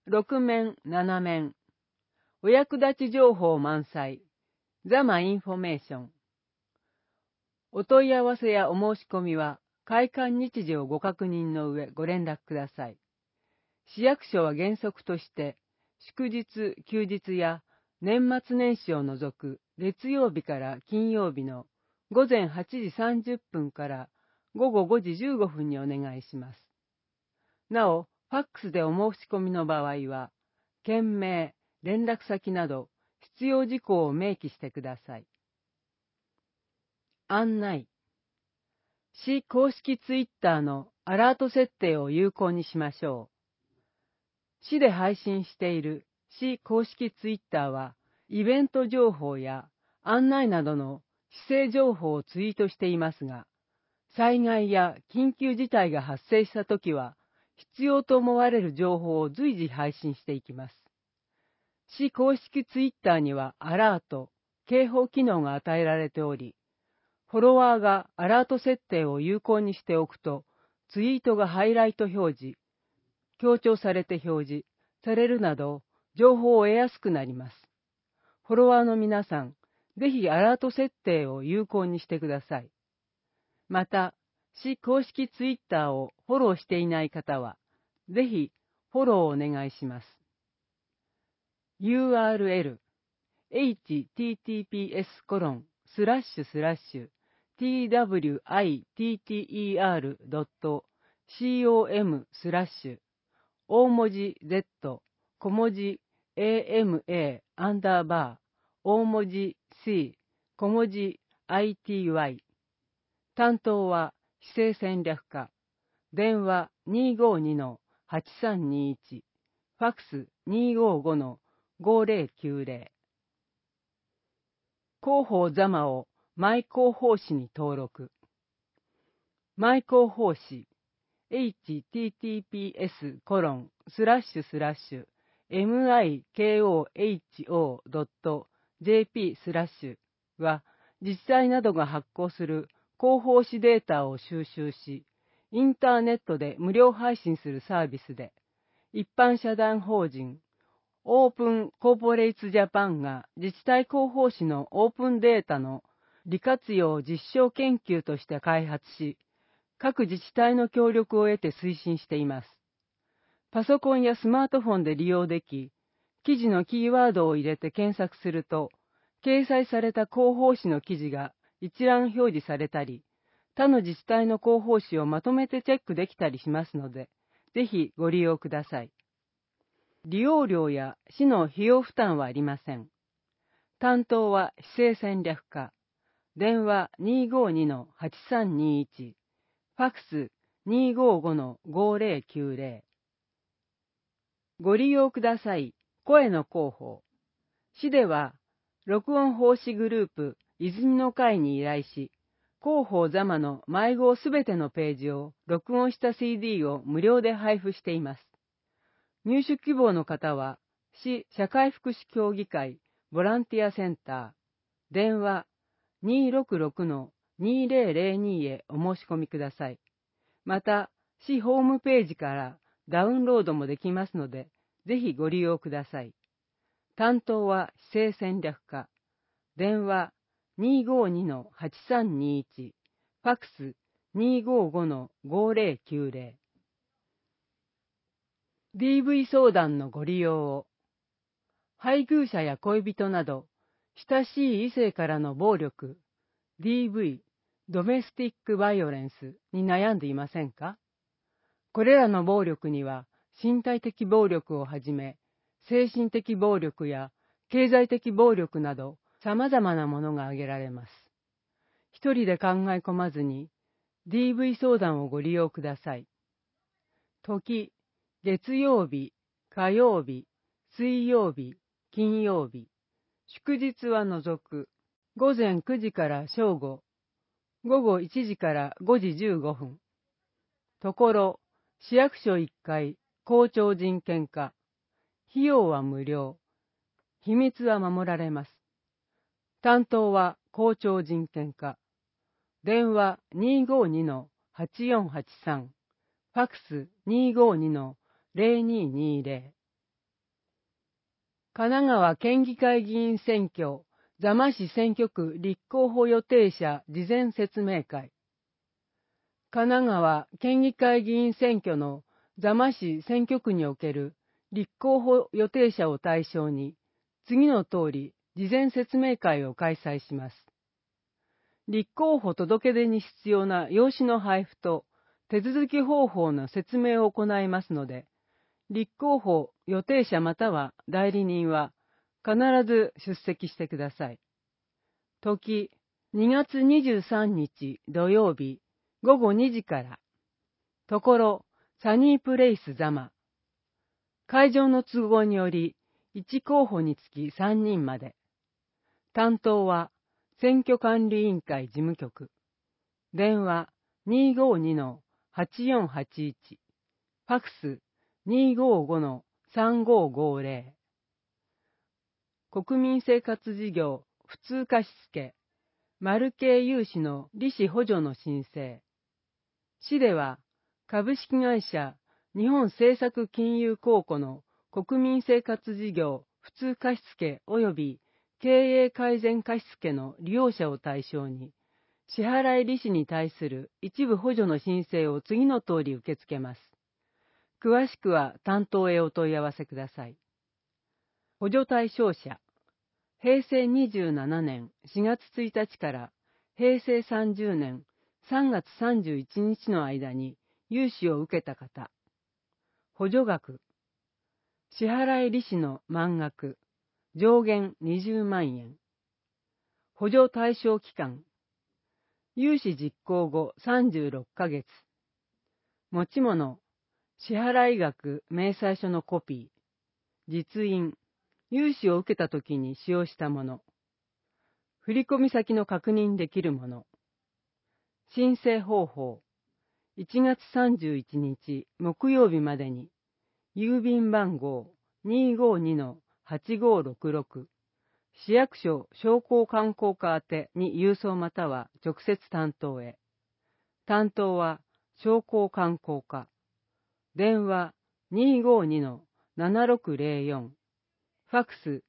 6面7面。お役立ち情報満載。ザマインフォメーション。お問い合わせやお申し込みは、開館日時をご確認の上ご連絡ください。市役所は原則として、祝日、休日や年末年始を除く月曜日から金曜日の午前8時30分から午後5時15分にお願いします。なお、ファックスでお申し込みの場合は、件名、連絡先など必要事項を明記してください。案内。市公式ツイッターのアラート設定を有効にしましょう。市で配信している市公式ツイッターは、イベント情報や案内などの市政情報をツイートしていますが、災害や緊急事態が発生したときは、必要と思われる情報を随時配信していきます。市公式ツイッターにはアラート、警報機能が与えられており、フォロワーがアラート設定を有効にしておくと、ツイートがハイライト表示、強調されて表示されるなど、情報を得やすくなります。フォロワーの皆さん、ぜひアラート設定を有効にしてください。また、市公式ツイッターをフォローしていない方は、ぜひフォローをお願いします。URL https://twitter.com/ 大文字 Z 小文字 AMA アンダーバー大文字 C 小文字 ITY。 担当は市政戦略課。電話 252-8321。 ファックス 255-5090。 広報座間をマイ広報誌に登録。マイ広報誌 https://mikoho.jp/ は自治体などが発行する広報誌データを収集し、インターネットで無料配信するサービスで、一般社団法人オープンコーポレイツジャパンが自治体広報誌のオープンデータの利活用実証研究として開発し、各自治体の協力を得て推進しています。パソコンやスマートフォンで利用でき、記事のキーワードを入れて検索すると、掲載された広報誌の記事が一覧表示されたり、他の自治体の広報誌をまとめてチェックできたりしますので、ぜひご利用ください。利用料や市の費用負担はありません。担当は市政戦略課。電話 252-8321。ファックス 255-5090。ご利用ください。声の広報。市では、録音奉仕グループ、泉の会に依頼し、広報座間の迷子すべてのページを録音した CD を無料で配布しています。入手希望の方は、市社会福祉協議会ボランティアセンター、電話 266-2002 へお申し込みください。また、市ホームページからダウンロードもできますので、ぜひご利用ください。担当は市政戦略課。電話 252-8321。ファックス 255-5090。DV 相談のご利用を。配偶者や恋人など、親しい異性からの暴力、DV、ドメスティックバイオレンスに悩んでいませんか？これらの暴力には、身体的暴力をはじめ、精神的暴力や経済的暴力など、様々なものが挙げられます。一人で考え込まずに、DV 相談をご利用ください。時、月曜日、火曜日、水曜日、金曜日、祝日は除く、午前9時から正午、午後1時から5時15分。ところ、市役所1階、校長人権課。費用は無料。秘密は守られます。担当は校長人権課。電話 252-8483。ファックス 252-0220。 神奈川県議会議員選挙座間市選挙区立候補予定者事前説明会。神奈川県議会議員選挙の座間市選挙区における立候補予定者を対象に、次の通り事前説明会を開催します。立候補届出に必要な用紙の配布と手続き方法の説明を行いますので、立候補予定者または代理人は必ず出席してください。時、2月23日土曜日午後2時から。ところ、サニープレイス座間。会場の都合により、1候補につき3人まで。担当は、選挙管理委員会事務局。電話 252-8481。ファクス 255-3550。国民生活事業普通貸付、マル系融資の利子補助の申請。市では、株式会社日本政策金融公庫の国民生活事業普通貸付及び経営改善貸付の利用者を対象に、支払い利子に対する一部補助の申請を次の通り受け付けます。詳しくは担当へお問い合わせください。補助対象者、平成27年4月1日から平成30年3月31日の間に融資を受けた方。補助額、支払い利子の満額、上限20万円。補助対象期間、融資実行後36ヶ月。持ち物、支払い額明細書のコピー。実印、融資を受けたときに使用したもの。振込先の確認できるもの。申請方法、1月31日木曜日までに、郵便番号 252-8566、市役所商工観光課宛てに郵送または直接担当へ。担当は商工観光課。電話 252-7604。ファクス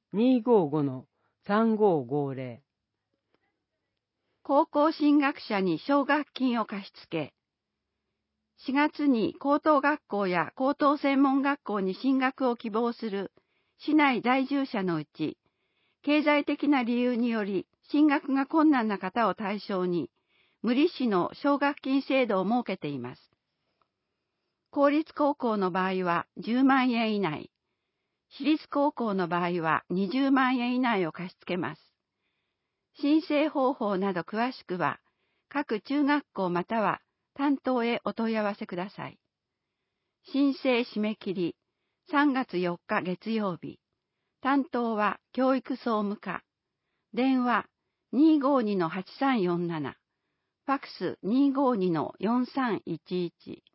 255-3550。 高校進学者に奨学金を貸し付け、4月に高等学校や高等専門学校に進学を希望する市内在住者のうち、経済的な理由により進学が困難な方を対象に、無利子の奨学金制度を設けています。公立高校の場合は10万円以内、私立高校の場合は20万円以内を貸し付けます。申請方法など詳しくは、各中学校または担当へお問い合わせください。申請締め切り3月4日月曜日。担当は教育総務課。電話 252-8347。ファクス 252-4311。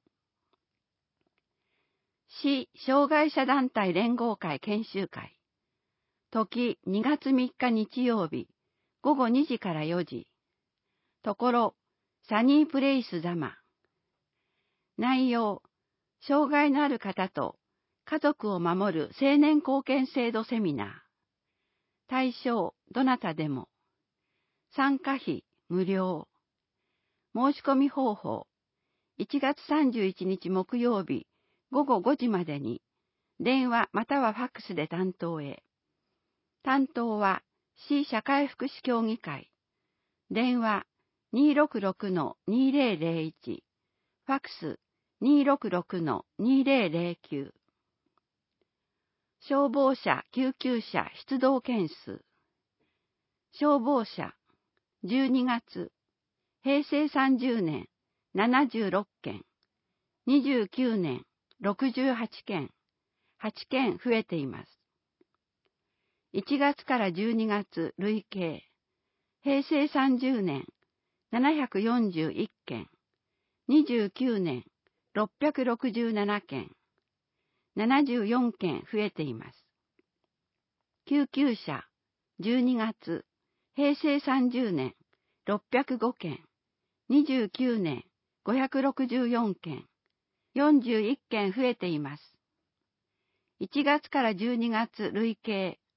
市障害者団体連合会研修会。時2月3日日曜日。午後2時から4時。ところ、サニープレイス座間。内容、障害のある方と家族を守る青年貢献制度セミナー。対象、どなたでも。参加費、無料。申し込み方法、1月31日木曜日、午後5時までに、電話またはファックスで担当へ。担当は、市社会福祉協議会。電話 266-2001。ファクス 266-2009。消防車・救急車出動件数。消防車、12月、平成30年、76件、29年、68件、8件増えています。1月から12月累計、平成30年741件、29年667件、74件増えています。救急車、12月、平成30年605件、29年564件、41件増えています。1月から12月累計、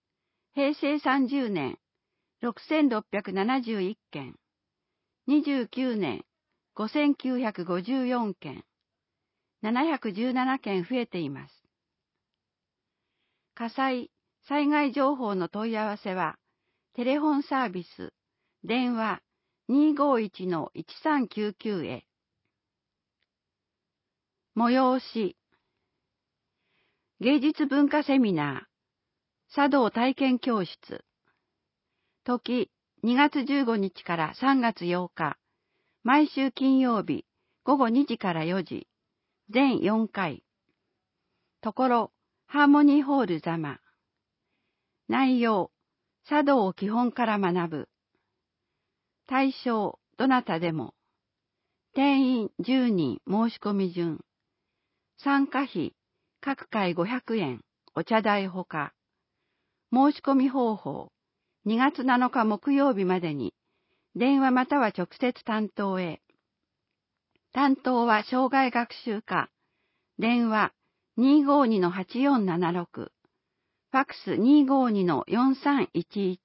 平成30年、6671件、29年、5954件、717件増えています。火災、災害情報の問い合わせは、テレフォンサービス、電話 251-1399 へ。催し、芸術文化セミナー、茶道体験教室、時2月15日から3月8日、毎週金曜日午後2時から4時、全4回。ところ、ハーモニーホール座間。内容、茶道を基本から学ぶ。対象、どなたでも。定員10人申し込み順。参加費、各回500円、お茶代ほか。申し込み方法、2月7日木曜日までに、電話または直接担当へ。担当は障害学習課。電話 252-8476。ファックス 252-4311。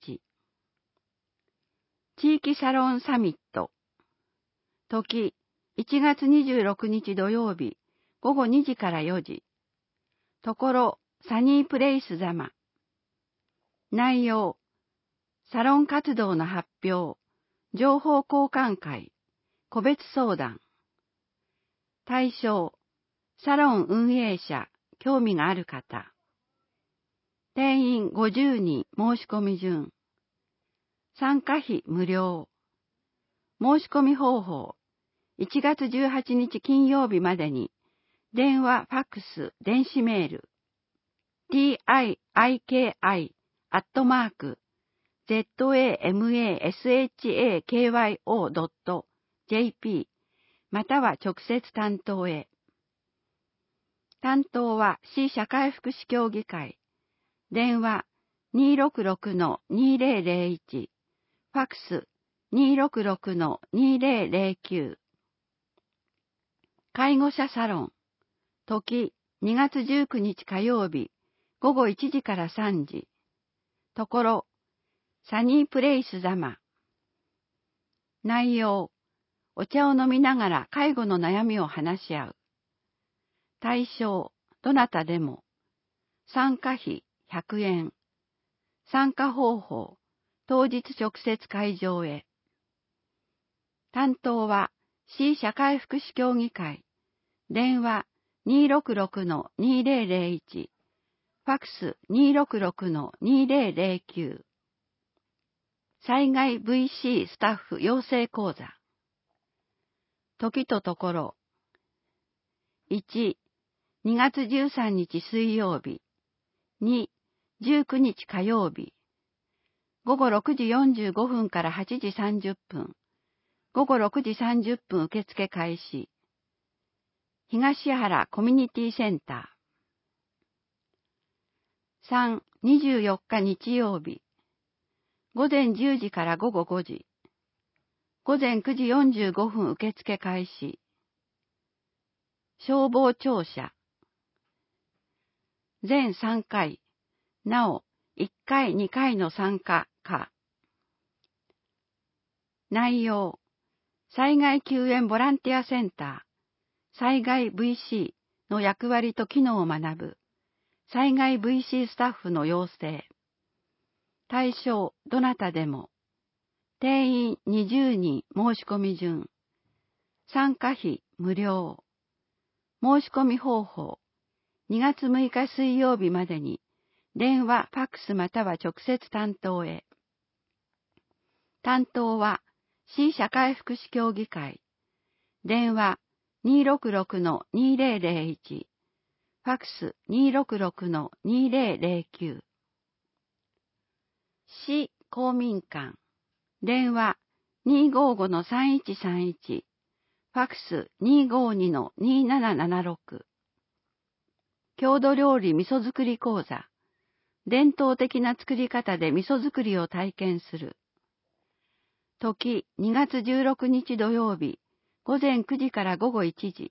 地域サロンサミット。時、1月26日土曜日、午後2時から4時。ところ、サニープレイス座間。内容、サロン活動の発表、情報交換会、個別相談。対象、サロン運営者、興味がある方。定員50人申し込み順。参加費無料。申し込み方法、1月18日金曜日までに、電話、ファックス、電子メール、TIKI@zamashakyo.jp または直接担当へ。担当は市社会福祉協議会。電話 266-2001。ファックス 266-2009。介護者サロン。時2月19日火曜日午後1時から3時。ところ、サニープレイス座間。内容、お茶を飲みながら介護の悩みを話し合う。対象、どなたでも。参加費100円。参加方法、当日直接会場へ。担当は市社会福祉協議会。電話 266-2001。ファックス 266-2009。災害 VC スタッフ養成講座。時とところ。1、2月13日水曜日。2、19日火曜日。午後6時45分から8時30分。午後6時30分受付開始。東原コミュニティセンター。3、24日日曜日。午前10時から午後5時。午前9時45分受付開始。消防庁舎。全3回。なお、1回2回の参加可。内容。災害救援ボランティアセンター。災害 VC の役割と機能を学ぶ。災害 VC スタッフの養成。対象、どなたでも。定員20人申し込み順。参加費無料。申し込み方法。2月6日水曜日までに、電話、ファックスまたは直接担当へ。担当は、市社会福祉協議会。電話 266-2001。ファックス 266-2009。市公民館。電話 255-3131。ファックス 252-2776。郷土料理味噌作り講座。伝統的な作り方で味噌作りを体験する。時2月16日土曜日、午前9時から午後1時。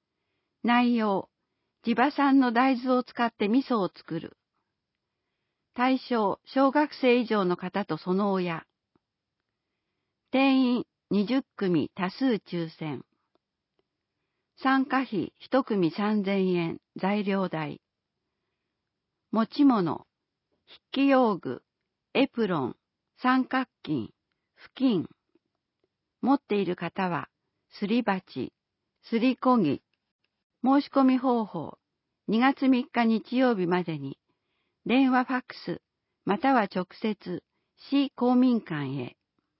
内容、地場産の大豆を使って味噌を作る。 対象、小学生以上の方とその親。定員20組多数抽選。参加費1組3000円、材料代。持ち物、筆記用具、エプロン、三角巾、布巾。持っている方は、すり鉢、すりこぎ。申し込み方法、2月3日日曜日までに、電話ファックス、または直接、市公民館へ。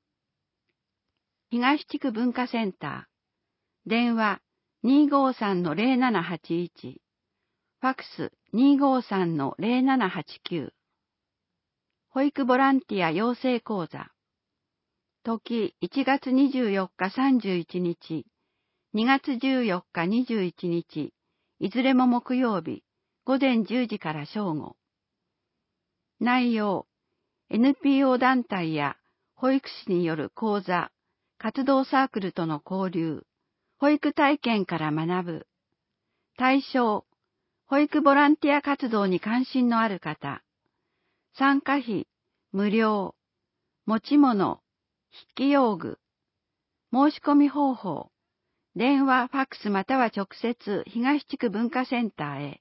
東地区文化センター、電話253-0781、ファックス253-0789。保育ボランティア養成講座。時1月24日31日、2月14日21日、いずれも木曜日、午前10時から正午。内容、NPO 団体や保育士による講座、活動サークルとの交流、保育体験から学ぶ。対象、保育ボランティア活動に関心のある方。参加費、無料。持ち物、筆記用具。申し込み方法。電話、ファックスまたは直接、東地区文化センターへ。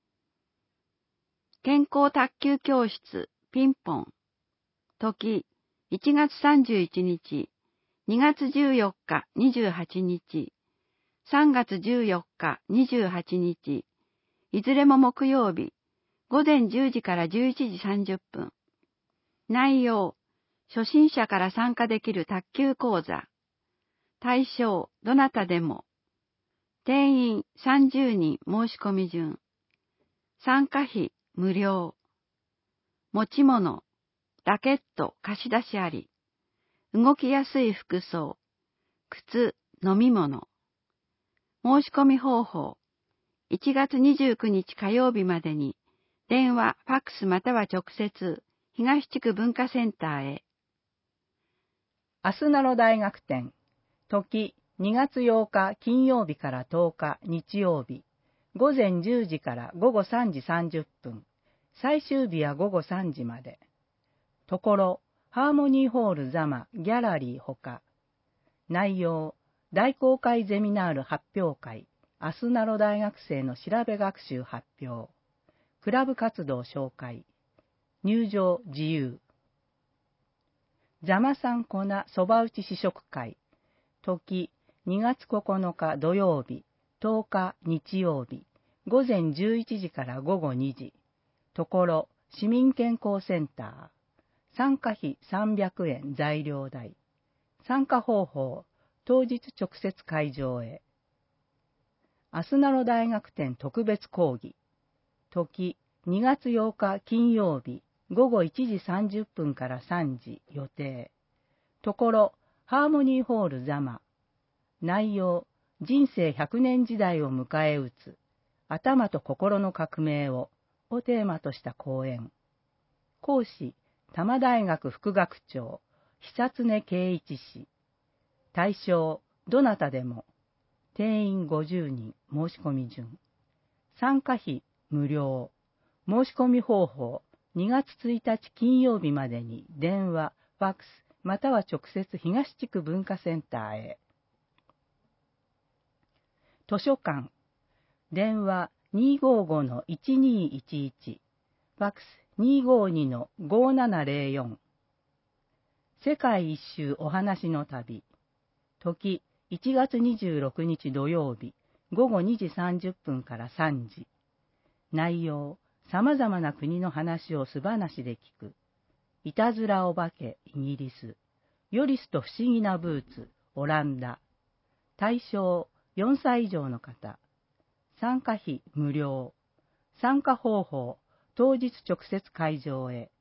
健康卓球教室、ピンポン。時、1月31日、2月14日28日、3月14日28日、いずれも木曜日、午前10時から11時30分。内容、初心者から参加できる卓球講座。対象、どなたでも。定員30人申し込み順。参加費、無料。持ち物、ラケット貸し出しあり。動きやすい服装、靴、飲み物。申し込み方法、1月29日火曜日までに、電話、ファックスまたは直接、東地区文化センターへ。 アスナロ大学展、時2月8日金曜日から10日日曜日、午前10時から午後3時30分、最終日は午後3時まで。ところ、ハーモニーホール座間ギャラリーほか。内容、大公開ゼミナール発表会、アスナロ大学生の調べ学習発表、クラブ活動紹介、入場自由。座間さん粉そば打ち試食会、時2月9日土曜日、10日日曜日、午前11時から午後2時。ところ、市民健康センター。参加費300円材料代。参加方法、当日直接会場へ。アスナロ大学展特別講義。時2月8日金曜日、午後1時30分から3時予定。ところ、ハーモニーホール座間。内容、人生100年時代を迎え撃つ、頭と心の革命をテーマとした講演。講師、多摩大学副学長、久常圭一氏。対象、どなたでも。定員50人、申し込み順。参加費、無料。申し込み方法、2月1日金曜日までに電話、ファックス、または直接東地区文化センターへ。図書館。電話255-1211。ファックス252-5704。世界一周お話の旅。時1月26日土曜日、午後2時30分から3時。内容、様々な国の話を素話で聞く。いたずらお化け、イギリス。ヨリスと不思議なブーツ、オランダ。対象、4歳以上の方。参加費無料。参加方法、当日直接会場へ。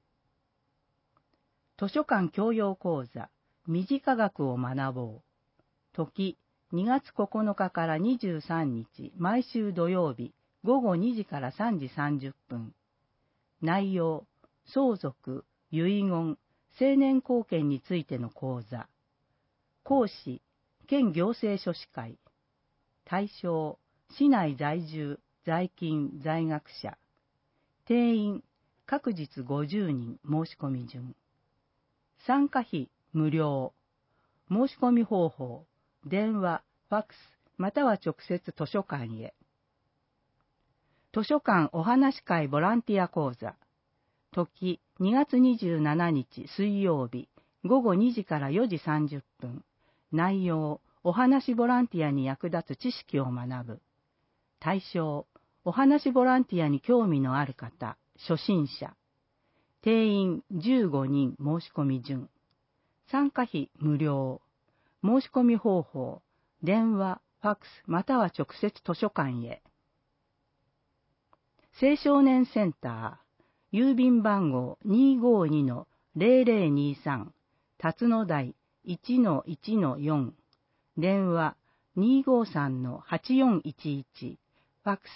図書館教養講座、身近学を学ぼう。時、2月9日から23日、毎週土曜日、午後2時から3時30分。内容、相続、遺言、成年後見についての講座。講師、県行政書士会。対象、市内在住、在勤、在学者。定員、 各日50人申し込み順。参加費無料。申し込み方法、電話、ファックス、または直接図書館へ。図書館お話会ボランティア講座。時、2月27日水曜日、午後2時から4時30分。内容、お話ボランティアに役立つ知識を学ぶ。対象、お話ボランティアに興味のある方、初心者。定員15人申し込み順。参加費無料。申し込み方法、電話、ファックス、または直接図書館へ。青少年センター、郵便番号 252-0023、辰野台 1-1-4、電話 253-8411、ファックス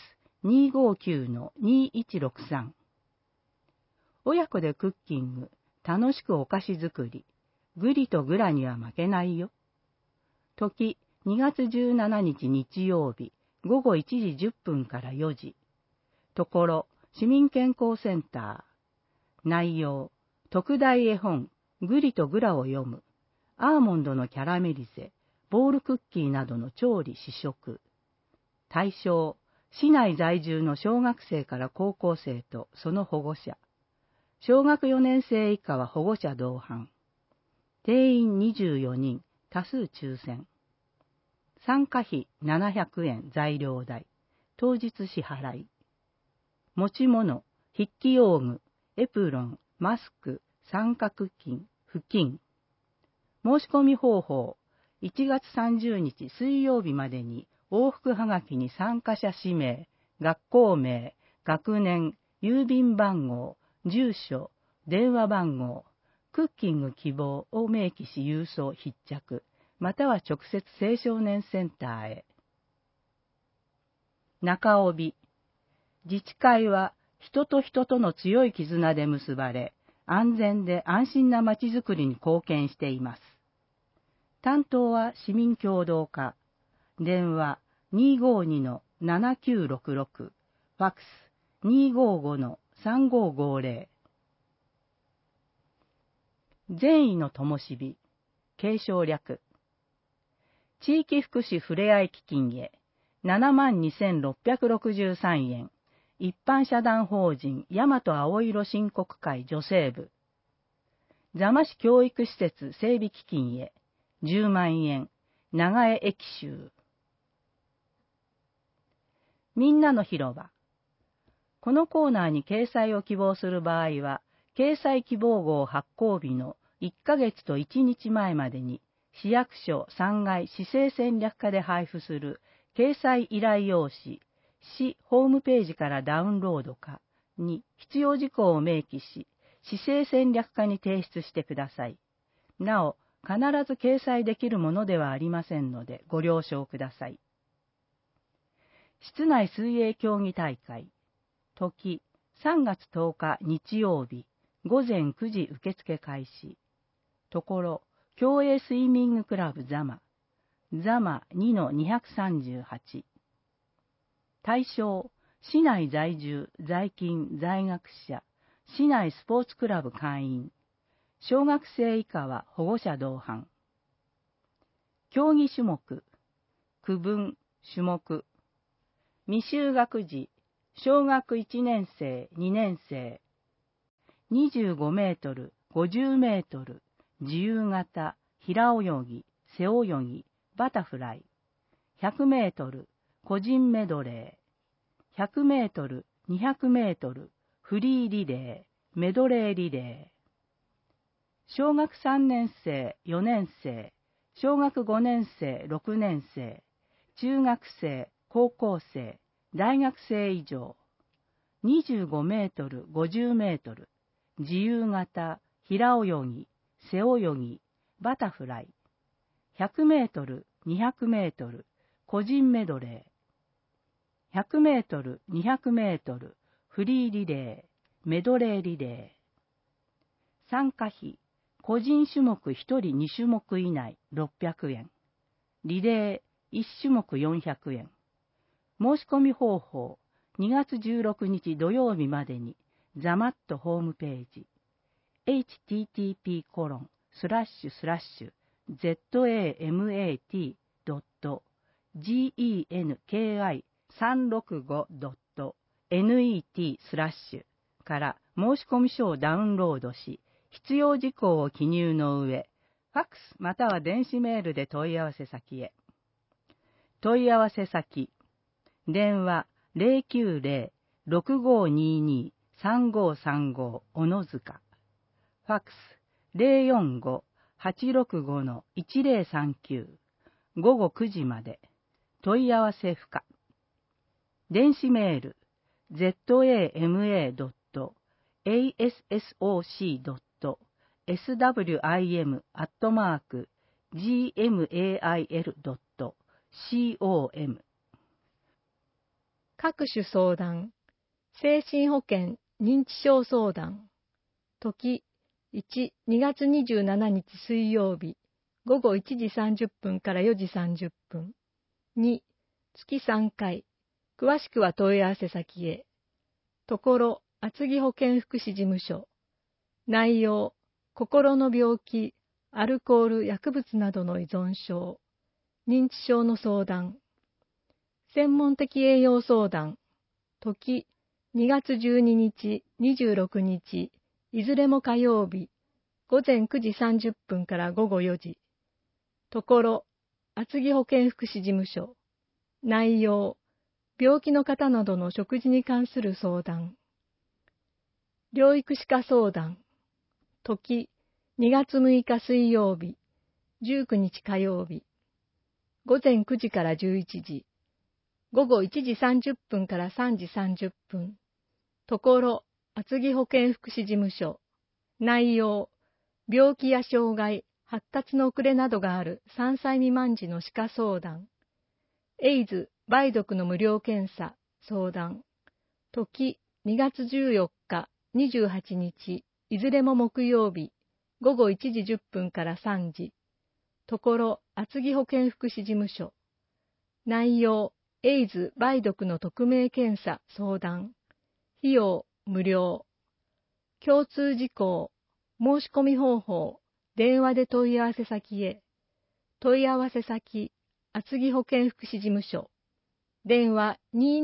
259-2163。親子でクッキング、楽しくお菓子作り、グリとグラには負けないよ。時、2月17日日曜日、午後1時10分から4時。ところ、市民健康センター。内容、特大絵本、グリとグラを読む。アーモンドのキャラメリゼ、ボールクッキーなどの調理試食。対象、市内在住の小学生から高校生とその保護者。小学4年生以下は保護者同伴。定員24人、多数抽選。参加費700円材料代。当日支払い。持ち物、筆記用具、エプロン、マスク、三角巾、布巾。申し込み方法、1月30日水曜日までに往復はがきに参加者氏名、学校名、学年、郵便番号、住所、電話番号、クッキング希望を明記し郵送必着、または直接青少年センターへ。中帯。自治会は人と人との強い絆で結ばれ、安全で安心なまちづくりに貢献しています。担当は市民協働課。電話 252-7966、ファックス 255-3550。善意の灯火、継承略。地域福祉ふれあい基金へ、72,663円。一般社団法人大和青色申告会女性部。座間市教育施設整備基金へ、10万円。長江駅集。みんなの広場。このコーナーに掲載を希望する場合は、掲載希望号発行日の1ヶ月と1日前までに、市役所3階市政戦略課で配布する掲載依頼用紙、市ホームページからダウンロードかに必要事項を明記し、市政戦略課に提出してください。なお、必ず掲載できるものではありませんのでご了承ください。室内水泳競技大会。時、3月10日日曜日、午前9時受付開始。ところ、競泳スイミングクラブザマ。ザマ 2-238。対象、市内在住、在勤、在学者、市内スポーツクラブ会員。小学生以下は保護者同伴。競技種目、区分、種目。未就学児、小学1年生、2年生。25メートル、50メートル、自由形、平泳ぎ、背泳ぎ、バタフライ。100メートル、個人メドレー。100メートル、200メートル、フリーリレー、メドレーリレー。小学3年生、4年生、小学5年生、6年生、中学生、高校生、大学生以上。25メートル、50メートル、自由形、平泳ぎ、背泳ぎ、バタフライ。100メートル、200メートル、個人メドレー。100メートル、200メートル、フリーリレー、メドレーリレー。参加費、個人種目1人2種目以内600円。リレー1種目400円。申し込み方法、2月16日土曜日までに、 ザマットホームページ http://zamat-genki365.net から申し込み書をダウンロードし、必要事項を記入の上、ファックスまたは電子メールで問い合わせ先へ。問い合わせ先、電話090-6522-3535小野塚、ファックス045-865-1039、午後9時まで、問い合わせ不可。電子メール zama.assoc.swim@gmail.com 各種相談、精神保健認知症相談、時1、2月27日水曜日、午後1時30分から4時30分。2、月3回。詳しくは問い合わせ先へ。ところ、厚木保健福祉事務所。内容、心の病気、アルコール、薬物などの依存症、認知症の相談。専門的栄養相談、時2月12日、26日、いずれも火曜日、午前9時30分から午後4時。ところ、厚木保健福祉事務所。内容、病気の方などの食事に関する相談。療育歯科相談、時2月6日水曜日、19日火曜日。午前9時から11時。午後1時30分から3時30分。ところ、厚木保健福祉事務所。内容、病気や障害、発達の遅れなどがある3歳未満児の歯科相談。エイズ、梅毒の無料検査、相談。時、2月14日、28日、いずれも木曜日、午後1時10分から3時。ところ、厚木保健福祉事務所。内容、エイズ・梅毒の匿名検査・相談。費用、無料。共通事項、申し込み方法、電話で問い合わせ先へ。問い合わせ先、厚木保健福祉事務所。電話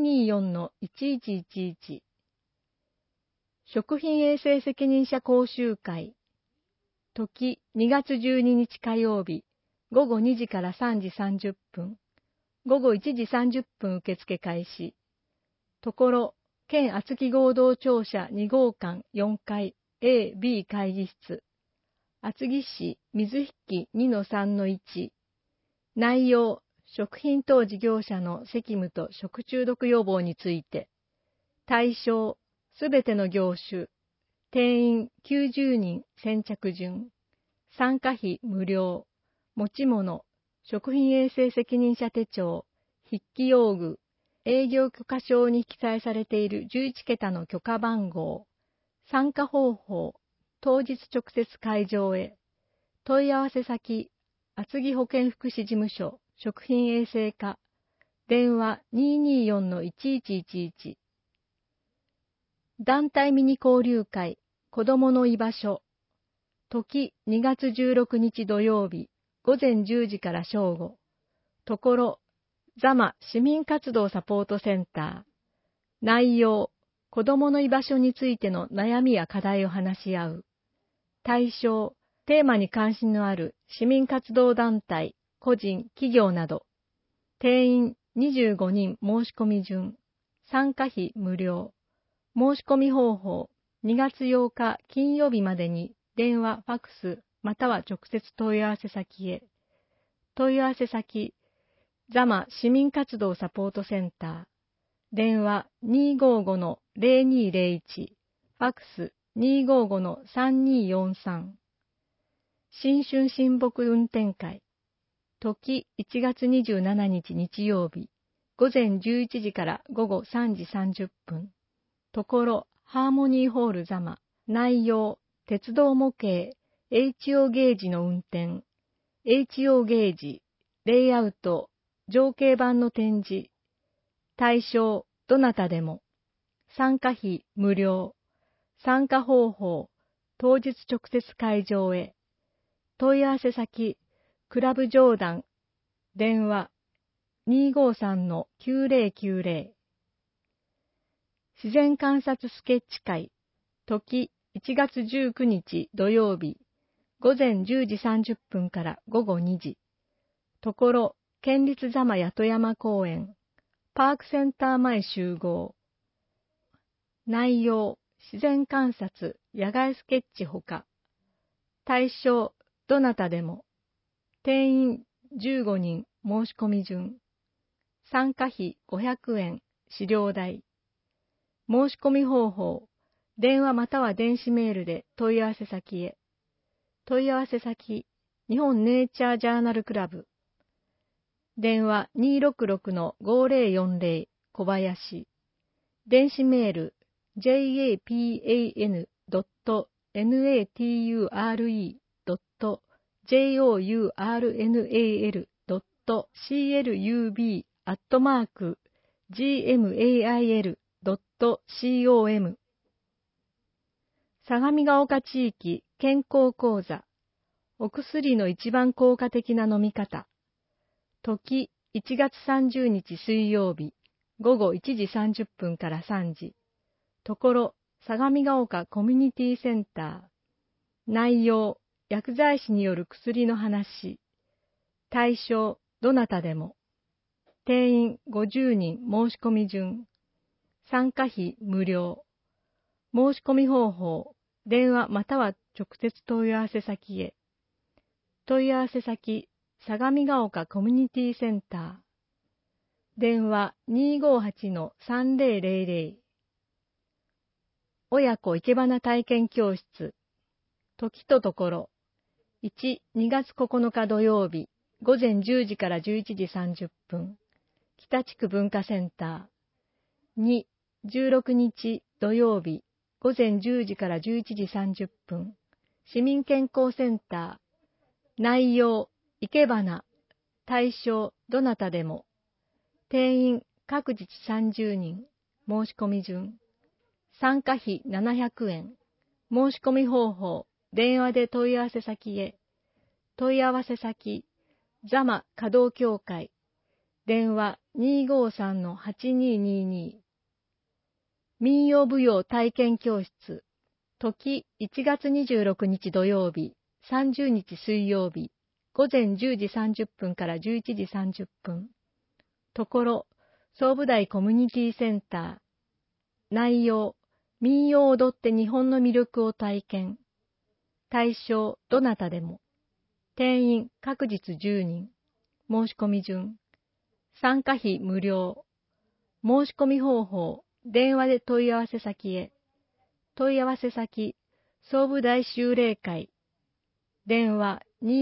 224-1111。食品衛生責任者講習会。時2月12日火曜日、午後2時から3時30分。午後1時30分受付開始。ところ、県厚木合同庁舎2号館4階 A、B 会議室。厚木市水引 2-3-1。内容、食品等事業者の責務と食中毒予防について。対象、すべての業種。定員90人先着順。参加費無料。持ち物。食品衛生責任者手帳、筆記用具、営業許可証に記載されている11桁の許可番号、参加方法、当日直接会場へ、問い合わせ先、厚木保健福祉事務所、食品衛生課、電話 224-1111。団体ミニ交流会、子どもの居場所、時2月16日土曜日、午前10時から正午。ところ、ザマ市民活動サポートセンター。内容、子どもの居場所についての悩みや課題を話し合う。対象、テーマに関心のある市民活動団体、個人、企業など。定員25人申し込み順。参加費無料。申し込み方法、2月8日金曜日までに電話、ファックス、または直接問い合わせ先へ。問い合わせ先、ザマ市民活動サポートセンター。電話 255-0201。ファックス 255-3243。新春親睦運転会。時1月27日日曜日。午前11時から午後3時30分。ところ、ハーモニーホールザマ。内容、鉄道模型。HO ゲージの運転、HO ゲージ、レイアウト、情景板の展示、対象、どなたでも、参加費無料、 参加方法、当日直接会場へ。問い合わせ先、クラブジョーダン、電話 253-9090。自然観察スケッチ会、時1月19日土曜日、午前10時30分から午後2時。ところ、県立座間八山公園、パークセンター前集合。内容、自然観察、野外スケッチほか。対象、どなたでも。定員15人、申し込み順。参加費500円、資料代。申し込み方法、電話または電子メールで問い合わせ先へ。問い合わせ先、日本ネイチャージャーナルクラブ。電話 266-5040 小林。電子メール japaner.nature.journal.gmail.com。 相模が丘地域健康講座。お薬の一番効果的な飲み方。時1月30日水曜日、午後1時30分から3時。ところ、相模が丘コミュニティセンター。内容、薬剤師による薬の話。対象、どなたでも。定員50人申し込み順。参加費無料。申し込み方法、電話または直接問い合わせ先へ。問い合わせ先、相模が丘コミュニティセンター。電話 258-3000。親子生け花体験教室。時とところ。1、2月9日土曜日、午前10時から11時30分。北地区文化センター。2、16日土曜日、午前10時から11時30分。市民健康センター。内容、生け花。対象、どなたでも。定員、各自治30人。申し込み順。参加費700円。申し込み方法、電話で問い合わせ先へ。問い合わせ先、座間華道協会。電話 253-8222。民謡舞踊体験教室。時1月26日土曜日、30日水曜日。午前10時30分から11時30分。ところ、総武大コミュニティセンター。内容、民謡を踊って日本の魅力を体験。対象、どなたでも。定員、各日10人。申し込み順。参加費無料。申し込み方法、電話で問い合わせ先へ。問い合わせ先、総武大修霊会。電話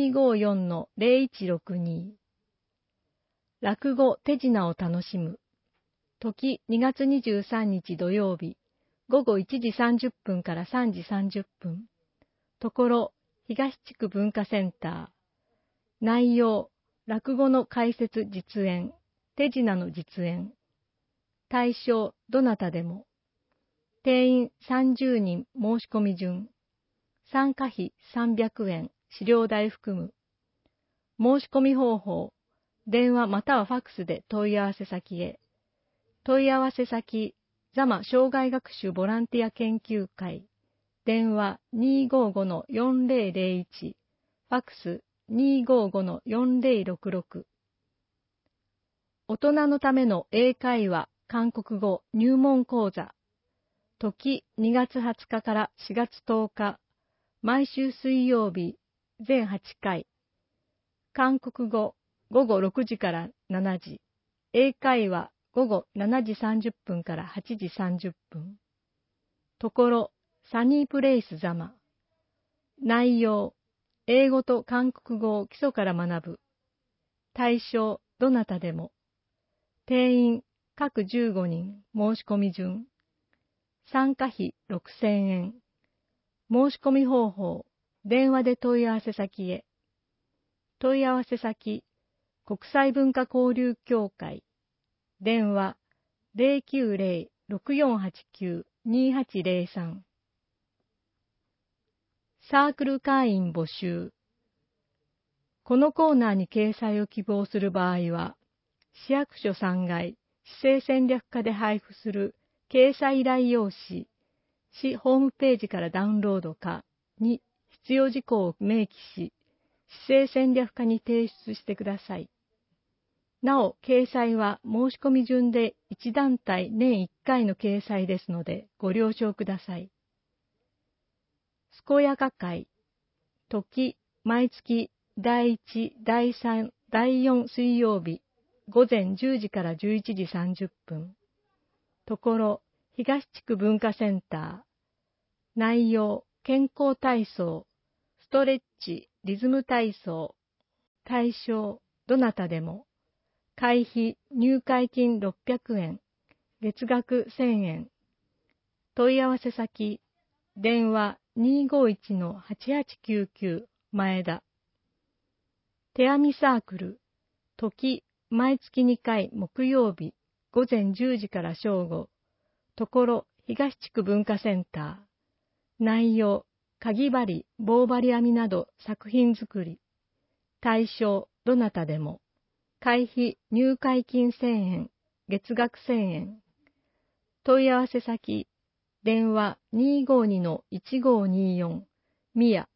254-0162。落語手品を楽しむ。時2月23日土曜日、午後1時30分から3時30分。ところ、東地区文化センター。内容、落語の解説実演、手品の実演。対象、どなたでも。定員30人申し込み順。参加費300円、資料代含む。申し込み方法、電話またはファックスで問い合わせ先へ。問い合わせ先、座間障害学習ボランティア研究会。電話 255-4001。ファックス 255-4066。大人のための英会話、韓国語入門講座。時2月20日から4月10日。毎週水曜日、全8回。韓国語、午後6時から7時。英会話、午後7時30分から8時30分。ところ、サニープレイス座間。内容、英語と韓国語を基礎から学ぶ。対象、どなたでも。定員、各15人、申し込み順。参加費6000円。申し込み方法、電話で問い合わせ先へ。問い合わせ先、国際文化交流協会。電話 090-6489-2803。 サークル会員募集。このコーナーに掲載を希望する場合は、市役所3階市政戦略課で配布する掲載依頼用紙、市ホームページからダウンロードかに必要事項を明記し、市政戦略課に提出してください。なお、掲載は申し込み順で1団体年1回の掲載ですのでご了承ください。健やか会、時、毎月第1、第3、第4水曜日、午前10時から11時30分。ところ、東地区文化センター。内容、健康体操、ストレッチ、リズム体操。対象、どなたでも。会費、入会金600円。月額1000円。問い合わせ先、電話 251-8899 前田。手編みサークル、時、毎月2回木曜日、午前10時から正午。ところ、東地区文化センター。内容、かぎ針、棒針編みなど作品作り。対象、どなたでも。会費、入会金1000円、月額1000円。問い合わせ先、電話 252-1524、宮。